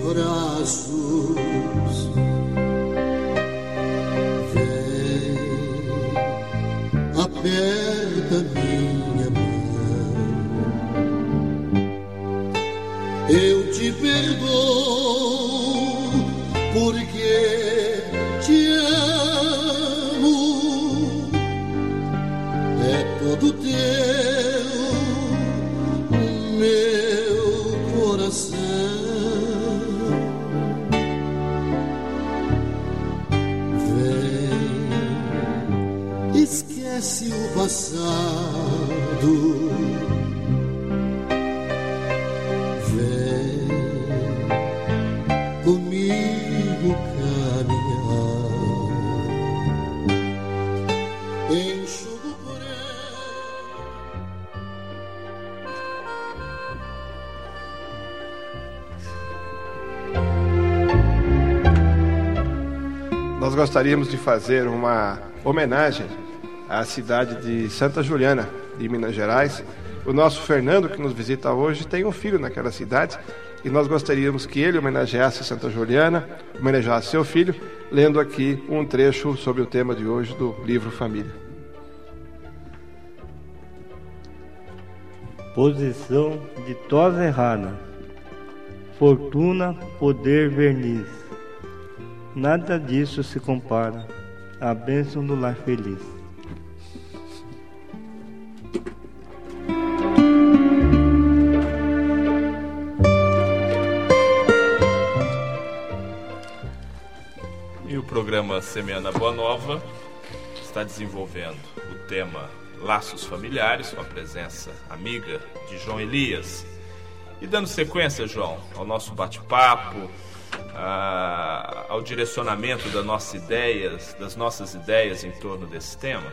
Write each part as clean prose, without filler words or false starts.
braços. Vem, aperta minha mão. Eu te perdoo porque te amo. É todo teu meu coração. Vem, esquece o passado. Vem comigo caminhar. Enxuga o Nós gostaríamos de fazer uma homenagem à cidade de Santa Juliana, de Minas Gerais. O nosso Fernando, que nos visita hoje, tem um filho naquela cidade e nós gostaríamos que ele homenageasse Santa Juliana, homenageasse seu filho, lendo aqui um trecho sobre o tema de hoje do livro Família. Posição de tosa errada, fortuna, poder, verniz. Nada disso se compara à bênção do lar feliz. E o programa Semeando a Boa Nova está desenvolvendo o tema Laços Familiares, com a presença amiga de João Elias. E dando sequência, João, ao nosso bate-papo, ao direcionamento das nossas ideias em torno desse tema,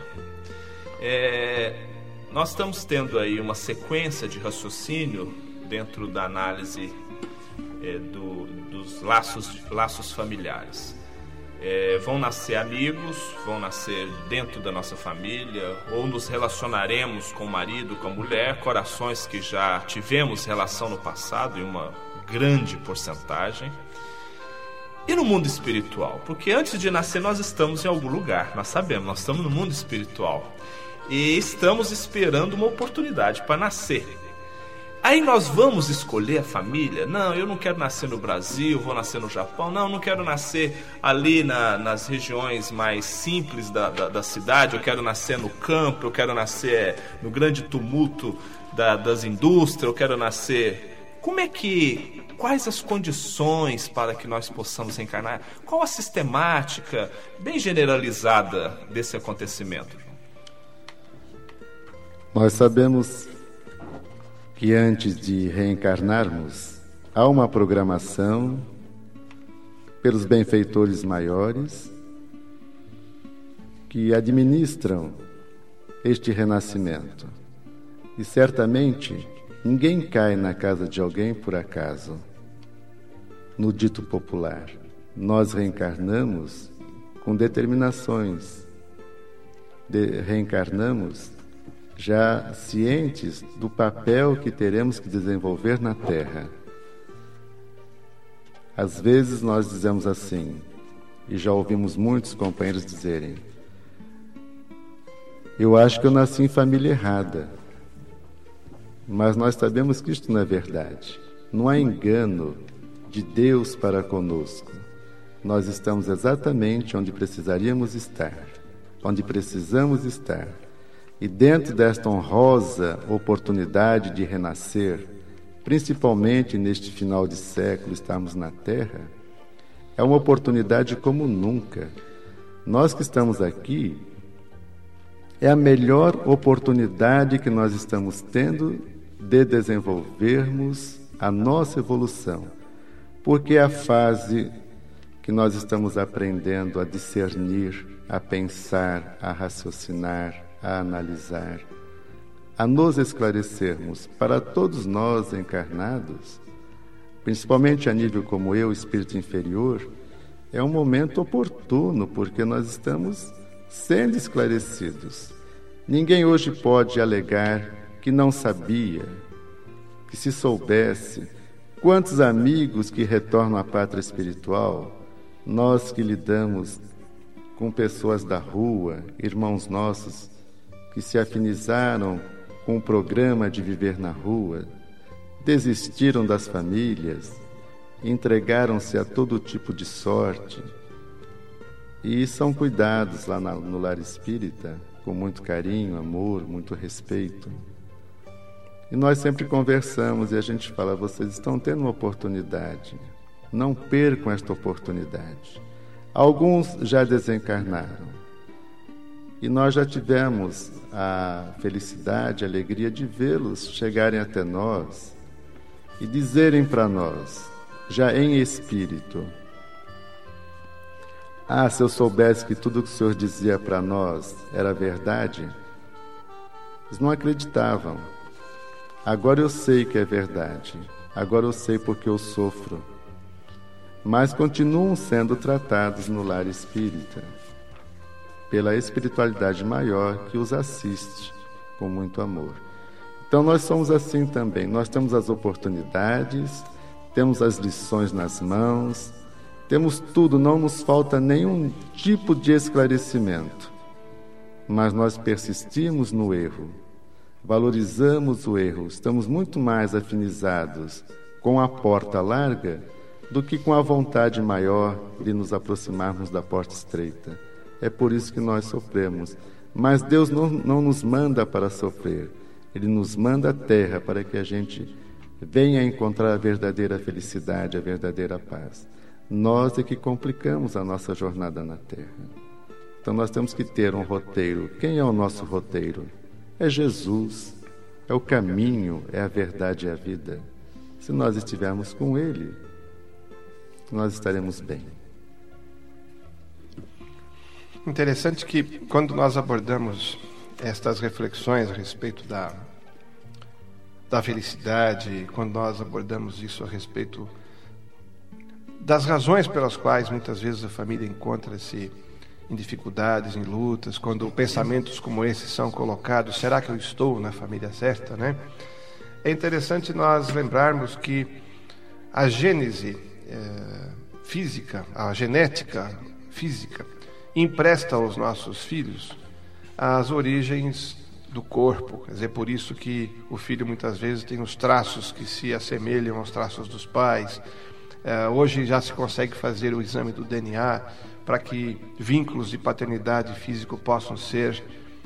nós estamos tendo aí uma sequência de raciocínio dentro da análise dos laços familiares. Vão nascer amigos, vão nascer dentro da nossa família, ou nos relacionaremos com o marido, com a mulher, corações que já tivemos relação no passado, em uma grande porcentagem. E no mundo espiritual? Porque antes de nascer nós estamos em algum lugar, nós sabemos, nós estamos no mundo espiritual e estamos esperando uma oportunidade para nascer. Aí nós vamos escolher a família? Não, eu não quero nascer no Brasil, vou nascer no Japão. Não quero nascer ali nas regiões mais simples da cidade. Eu quero nascer no campo, eu quero nascer no grande tumulto das indústrias, eu quero nascer... Quais as condições para que nós possamos reencarnar? Qual a sistemática bem generalizada desse acontecimento? Nós sabemos que antes de reencarnarmos, há uma programação pelos benfeitores maiores que administram este renascimento. E certamente ninguém cai na casa de alguém por acaso. No dito popular, nós reencarnamos com determinações, reencarnamos já cientes do papel que teremos que desenvolver na Terra. Às vezes nós dizemos assim, e já ouvimos muitos companheiros dizerem: eu acho que eu nasci em família errada. Mas nós sabemos que isto não é verdade. Não há engano de Deus para conosco. Nós estamos exatamente onde precisaríamos estar, onde precisamos estar. E dentro desta honrosa oportunidade de renascer, principalmente neste final de século, estarmos na Terra, é uma oportunidade como nunca. Nós que estamos aqui, é a melhor oportunidade que nós estamos tendo de desenvolvermos a nossa evolução, porque é a fase que nós estamos aprendendo a discernir, a pensar, a raciocinar, a analisar, a nos esclarecermos. Para todos nós encarnados, principalmente a nível como eu, espírito inferior, é um momento oportuno, porque nós estamos sendo esclarecidos. Ninguém hoje pode alegar que não sabia, que se soubesse, Quantos amigos que retornam à pátria espiritual, nós que lidamos com pessoas da rua, irmãos nossos, que se afinizaram com o programa de viver na rua, desistiram das famílias, entregaram-se a todo tipo de sorte e são cuidados lá no lar espírita com muito carinho, amor, muito respeito. E nós sempre conversamos e a gente fala: vocês estão tendo uma oportunidade, não percam esta oportunidade. Alguns já desencarnaram e nós já tivemos a felicidade, a alegria de vê-los chegarem até nós e dizerem para nós, já em espírito: ah, se eu soubesse que tudo o que o Senhor dizia para nós era verdade. Eles não acreditavam. Agora eu sei que é verdade. Agora eu sei porque eu sofro. Mas continuam sendo tratados no lar espírita pela espiritualidade maior que os assiste com muito amor. Então nós somos assim também. Nós temos as oportunidades, temos as lições nas mãos, temos tudo, não nos falta nenhum tipo de esclarecimento. Mas nós persistimos no erro, valorizamos o erro, estamos muito mais afinizados com a porta larga do que com a vontade maior de nos aproximarmos da porta estreita. É por isso que nós sofremos. Mas Deus não nos manda para sofrer. Ele nos manda a terra para que a gente venha encontrar a verdadeira felicidade, a verdadeira paz. Nós é que complicamos a nossa jornada na terra. Então nós temos que ter um roteiro. Quem é o nosso roteiro? É Jesus, é o caminho, é a verdade e a vida. Se nós estivermos com Ele, nós estaremos bem. Interessante que quando nós abordamos estas reflexões a respeito da felicidade, quando nós abordamos isso a respeito das razões pelas quais muitas vezes a família encontra-se em dificuldades, em lutas, quando pensamentos como esses são colocados, será que eu estou na família certa, né? É interessante nós lembrarmos que a gênese física, a genética física, empresta aos nossos filhos as origens do corpo. Quer dizer, por isso que o filho muitas vezes tem os traços que se assemelham aos traços dos pais. Hoje já se consegue fazer o exame do DNA para que vínculos de paternidade físico possam ser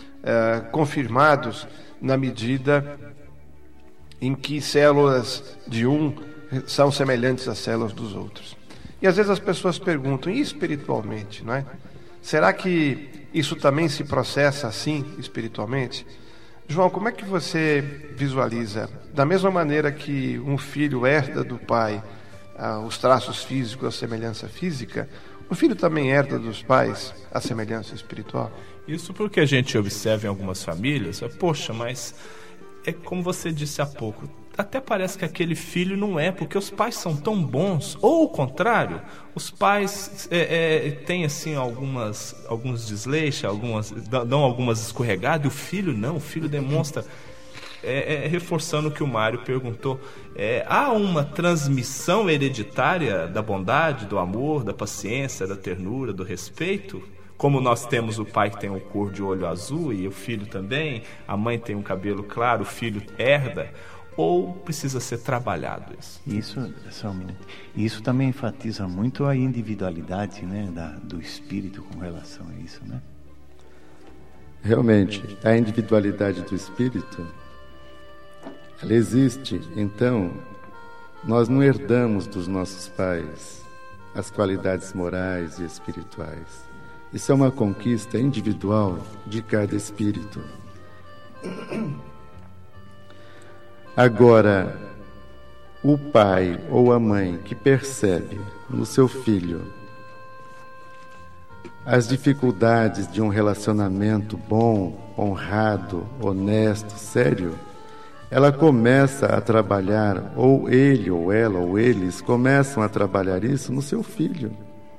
confirmados na medida em que células de um são semelhantes às células dos outros. E às vezes as pessoas perguntam, e espiritualmente, não é? Será que isso também se processa assim espiritualmente? João, como é que você visualiza? Da mesma maneira que um filho herda do pai os traços físicos, a semelhança física, o filho também herda dos pais a semelhança espiritual? Isso porque a gente observa em algumas famílias, poxa, mas é como você disse há pouco, até parece que aquele filho não é, porque os pais são tão bons, ou o contrário, os pais têm assim alguns desleixos, dão algumas escorregadas, e o filho não, o filho demonstra, reforçando o que o Mário perguntou, há uma transmissão hereditária da bondade, do amor, da paciência, da ternura, do respeito? Como nós temos o pai que tem uma cor de olho azul e o filho também, a mãe tem um cabelo claro, o filho herda, ou precisa ser trabalhado isso? Isso também enfatiza muito a individualidade, né, do espírito com relação a isso, né? Realmente, a individualidade do espírito, ela existe. Então, nós não herdamos dos nossos pais as qualidades morais e espirituais. Isso é uma conquista individual de cada espírito. Agora, o pai ou a mãe que percebe no seu filho as dificuldades de um relacionamento bom, honrado, honesto, sério, ela começa a trabalhar, ou ele, ou ela, ou eles começam a trabalhar isso no seu filho.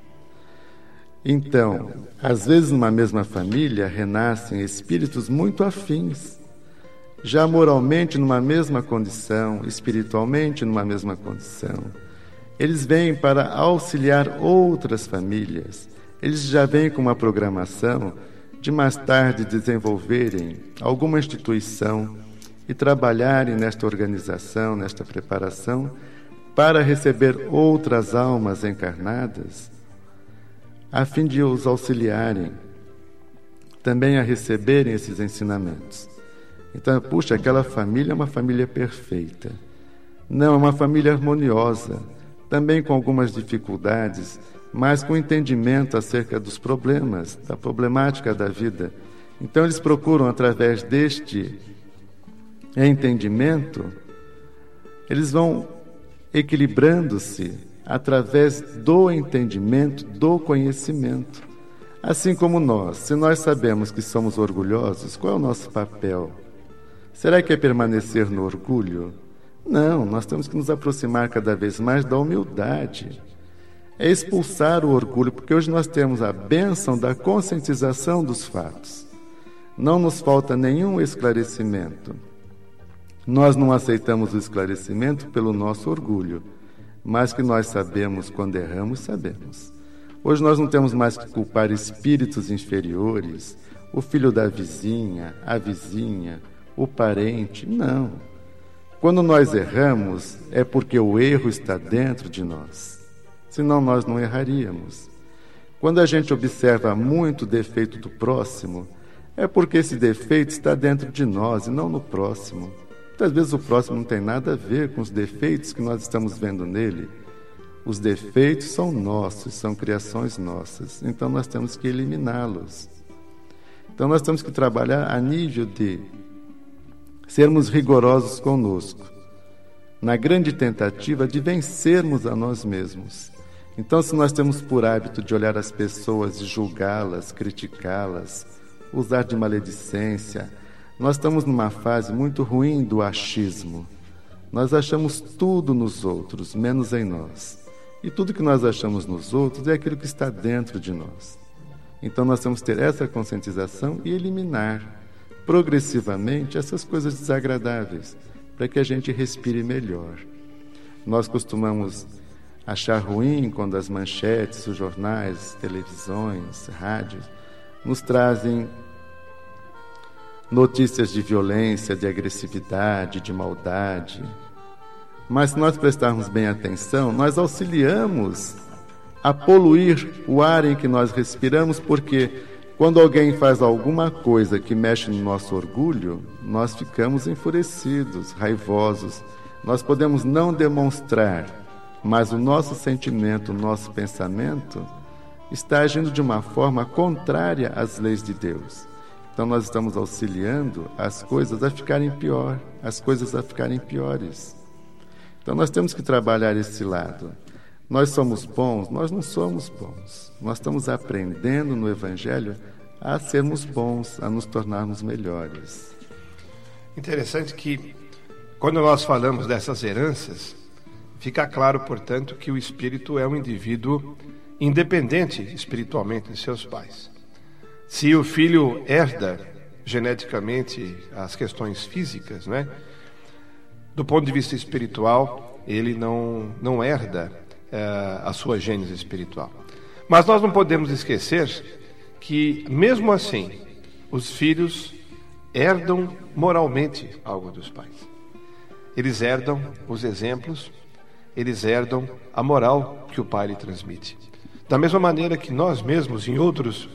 Então, às vezes numa mesma família renascem espíritos muito afins. já moralmente numa mesma condição, espiritualmente numa mesma condição. Eles vêm para auxiliar outras famílias. Eles já vêm com uma programação de mais tarde desenvolverem alguma instituição e trabalharem nesta organização, nesta preparação, para receber outras almas encarnadas, a fim de os auxiliarem também a receberem esses ensinamentos. Então, puxa, aquela família é uma família perfeita. Não, é uma família harmoniosa, também com algumas dificuldades, mas com entendimento acerca dos problemas, da problemática da vida. Então, eles procuram, através deste entendimento, eles vão equilibrando-se através do entendimento, do conhecimento. Assim como nós, se nós sabemos que somos orgulhosos, qual é o nosso papel? Será que é permanecer no orgulho? Não, nós temos que nos aproximar cada vez mais da humildade. É expulsar o orgulho, porque hoje nós temos a bênção da conscientização dos fatos. Não nos falta nenhum esclarecimento. Nós não aceitamos o esclarecimento pelo nosso orgulho, mas que nós sabemos quando erramos, sabemos. Hoje nós não temos mais que culpar espíritos inferiores, o filho da vizinha, a vizinha, o parente, não. Quando nós erramos, é porque o erro está dentro de nós. Senão nós não erraríamos. Quando a gente observa muito o defeito do próximo, é porque esse defeito está dentro de nós e não no próximo. Muitas vezes o próximo não tem nada a ver com os defeitos que nós estamos vendo nele. Os defeitos são nossos, são criações nossas. Então nós temos que eliminá-los. Então nós temos que trabalhar a nível de sermos rigorosos conosco, na grande tentativa de vencermos a nós mesmos. Então, se nós temos por hábito de olhar as pessoas e julgá-las, criticá-las, usar de maledicência, nós estamos numa fase muito ruim do achismo. Nós achamos tudo nos outros, menos em nós. E tudo que nós achamos nos outros é aquilo que está dentro de nós. Então nós temos que ter essa conscientização e eliminar progressivamente essas coisas desagradáveis, para que a gente respire melhor. Nós costumamos achar ruim quando as manchetes, os jornais, televisões, rádios, nos trazem notícias de violência, de agressividade, de maldade. Mas se nós prestarmos bem atenção, nós auxiliamos a poluir o ar em que nós respiramos, porque quando alguém faz alguma coisa que mexe no nosso orgulho, nós ficamos enfurecidos, raivosos. Nós podemos não demonstrar, mas o nosso sentimento, o nosso pensamento está agindo de uma forma contrária às leis de Deus. Então nós estamos auxiliando as coisas a ficarem pior, as coisas a ficarem piores. Então nós temos que trabalhar esse lado. Nós somos bons? Nós não somos bons. Nós estamos aprendendo no Evangelho a sermos bons, a nos tornarmos melhores. Interessante que, quando nós falamos dessas heranças, fica claro, portanto, que o espírito é um indivíduo independente espiritualmente de seus pais. Se o filho herda geneticamente as questões físicas, né? Do ponto de vista espiritual, ele não herda a sua gênese espiritual. Mas nós não podemos esquecer que, mesmo assim, os filhos herdam moralmente algo dos pais. Eles herdam os exemplos, eles herdam a moral que o pai lhe transmite. Da mesma maneira que nós mesmos, em outros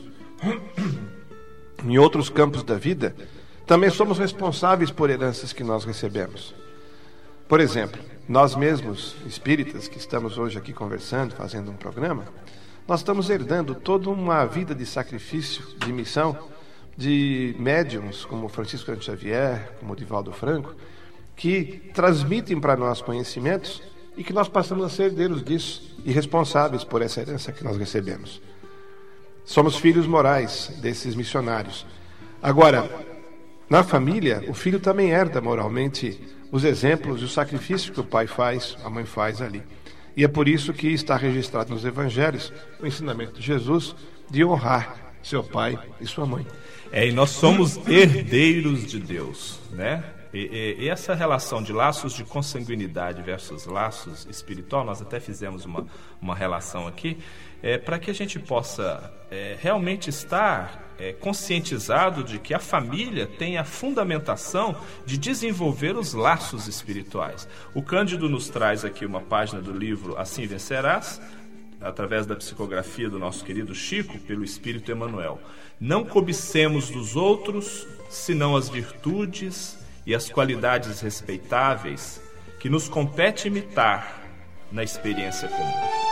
campos da vida, também somos responsáveis por heranças que nós recebemos. Por exemplo, nós mesmos, espíritas, que estamos hoje aqui conversando, fazendo um programa, nós estamos herdando toda uma vida de sacrifício, de missão, de médiums como Francisco Cândido Xavier, como Divaldo Franco, que transmitem para nós conhecimentos e que nós passamos a ser herdeiros disso e responsáveis por essa herança que nós recebemos. Somos filhos morais desses missionários. Agora, na família, o filho também herda moralmente os exemplos e o sacrifício que o pai faz, a mãe faz ali. E é por isso que está registrado nos evangelhos o ensinamento de Jesus de honrar seu pai e sua mãe. E nós somos herdeiros de Deus, né? E essa relação de laços de consanguinidade versus laços espiritual, nós até fizemos uma relação aqui, para que a gente possa realmente estar conscientizado de que a família tem a fundamentação de desenvolver os laços espirituais. O Cândido nos traz aqui uma página do livro Assim Vencerás, através da psicografia do nosso querido Chico, pelo Espírito Emmanuel. Não cobicemos dos outros, senão as virtudes e as qualidades respeitáveis que nos compete imitar na experiência comum.